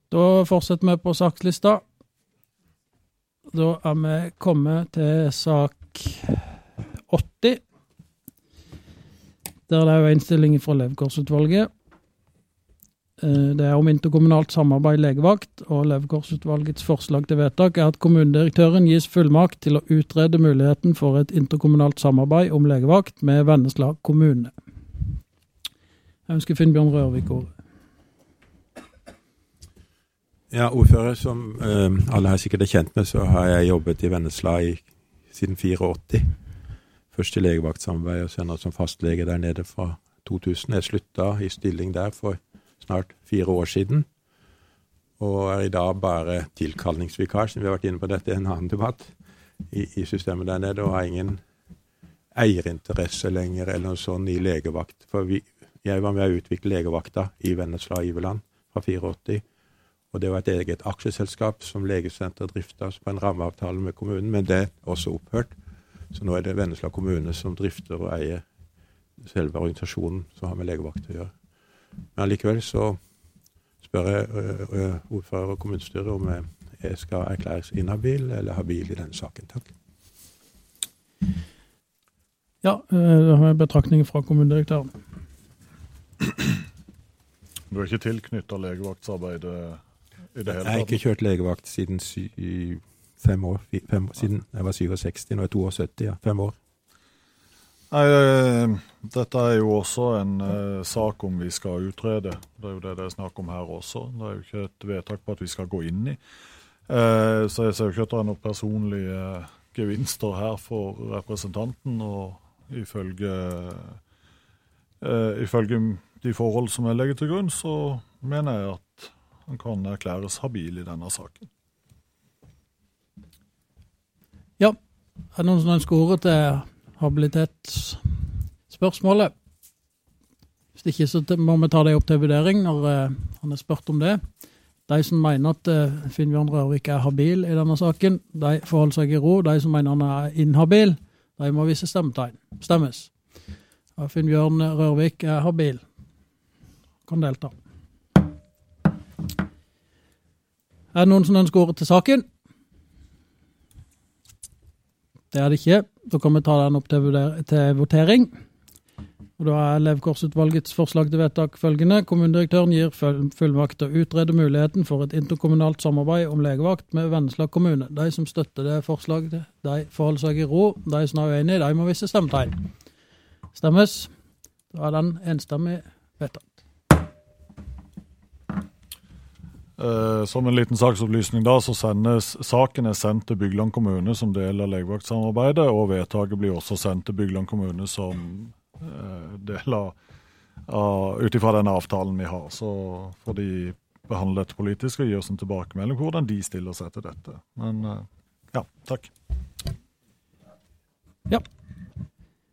Da fortsetter vi på sakslista. Da vi kommet til sak 80. Der det jo innstilling fra Levekårsutvalget. Det om interkommunalt samarbeid legevakt, og Levekårsutvalgets forslag til vedtak at kommunedirektøren gis fullmakt til å utrede muligheten for et interkommunalt samarbeid om legevakt med Vennesla kommune. Jeg ønsker Finn-Bjørn Rørvik ordet. Ja, ordfører, som alle her sikkert kjent med, så har jeg jobbet i Vennesla siden 84. Først i legevaktsamarbeid og senere som fastlege der nede fra 2000. Jeg sluttet i stilling der for snart 4 år siden, og i dag bare tilkallingsvikar, som vi har vært inne på dette i en annen debatt, i systemet der nede, og har ingen eierinteresse lenger eller noe sånn i legevakt. For jeg var med å utvikle legevakta i Vennesla Iveland fra 84, og det var et eget aksjeselskap som legesenter driftet på en rammeavtale med kommunen, men det er også opphørt. Så nå er det Vennesla kommune som drifter og eier selve organisasjonen som har med legevakt å gjøre. Men likevel så spør jeg ordfører og kommunestyret om jeg skal erklæres inhabil eller habil i denne saken. Takk. Ja, da har jeg betraktninger fra kommunedirektøren. Du er ikke tilknyttet legevaktsarbeidet i det hele tatt? Jeg har ikke kjørt legevakt siden 5 år, siden jeg var 67, nå er jeg 72, ja, 5 år. Nei, dette er jo også en sak om vi skal utrede. Det er jo det er snakk om her også. Det er jo ikke et vedtak på at vi skal gå inn i. Så jeg ser jo ikke at det er noen personlige gevinster her for representanten, og ifølge de forhold som jeg legger til grunn, så mener jeg at han kan erklæres habil i denne saken. Ja, er det noen som ønsker ordet til habilitetsspørsmålet? Hvis ikke så må vi ta det opp til vurdering når han er spurt om det. De som mener at Finn-Bjørn Rørvik er habil i denne saken, de forholder seg i ro. De som mener han er inhabil, de må vise stemmes. Og Finn-Bjørn Rørvik er habil. Kan delta. Er det noen som ønsker ordet til saken? Det er det ikke. Da kan vi ta den opp til votering. Og da er Levekårsutvalgets forslag til vedtak følgende. Kommunedirektøren gir fullmakt til å utrede muligheten for et interkommunalt samarbeid om legevakt med Vennesla kommune. De som støtter det forslaget, de forholder seg i ro. De som er uenige, de må vise stemmetegn. Stemmes. Da er den enstemmig vedtatt. Som en liten saksopplysning da, så saken er sendt til Bygland kommune som del av legevaktsamarbeidet, og vedtaket blir også sendt til Bygland kommune som del av utifra den avtalen vi har. Så får de behandle dette politisk og gi oss en tilbakemelding på hvordan de stiller seg til dette. Men ja, takk. Ja.